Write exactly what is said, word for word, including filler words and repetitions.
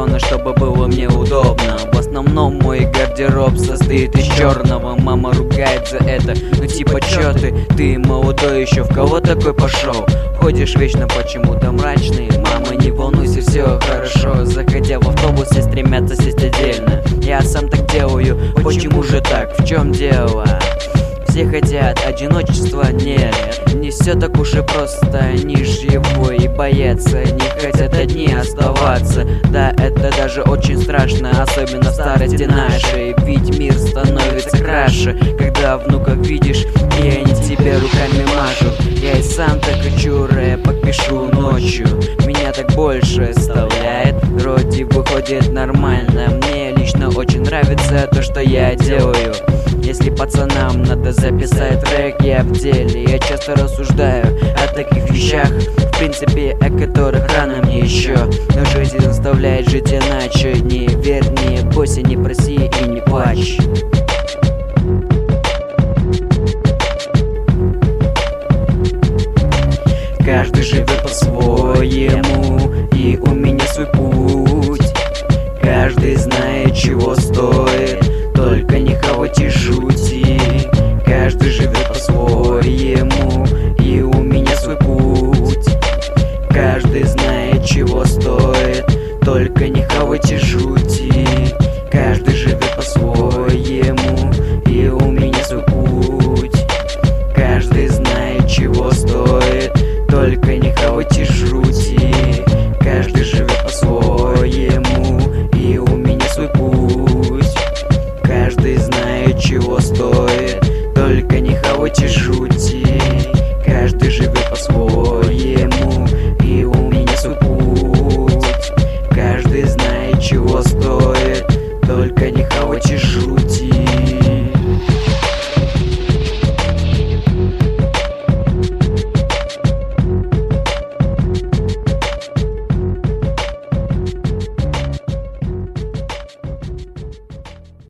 фасона, чтобы было мне удобно. В основном мой гардероб состоит из черного. Мама ругает за это, ну типа чё ты, ты молодой еще, в кого такой пошел? Ходишь вечно почему-то мрачный. Мама, не волнуйся, все хорошо. Заходя в автобус, все стремятся сесть отдельно. Я сам так делаю, почему же так, в чем дело? Все хотят одиночества, нет, не все так уж и просто. Они ж его и боятся, не хотят одни оставаться. Да, это даже очень страшно, особенно в старости нашей. Ведь мир становится краше, когда внуков видишь, и они тебе руками машут. Я и сам так хочу рэп, пишу ночью. Меня так больше вставляет, вроде выходит нормально. Мне лично очень нравится то, что я делаю. Если пацанам надо записать трек, я в деле. Я часто рассуждаю о таких вещах, в принципе, о которых рано мне еще. Но жизнь заставляет жить иначе. Не верь, не бойся, не проси и не плачь. Каждый живет по-своему, и у меня свой путь. Каждый знает, чего стоит, только не хавать и шути. Каждый живет по-своему, и у меня свой путь. Каждый знает, чего стоит, только не хавать и шути. Каждый живет по-своему, и у меня свой путь. Каждый знает, чего стоит, только не хавать и шути. Каждый живет по-своему, и у меня свой путь. Каждый знает, чего стоит, только не хавать и шути. Каждый живет по-своему.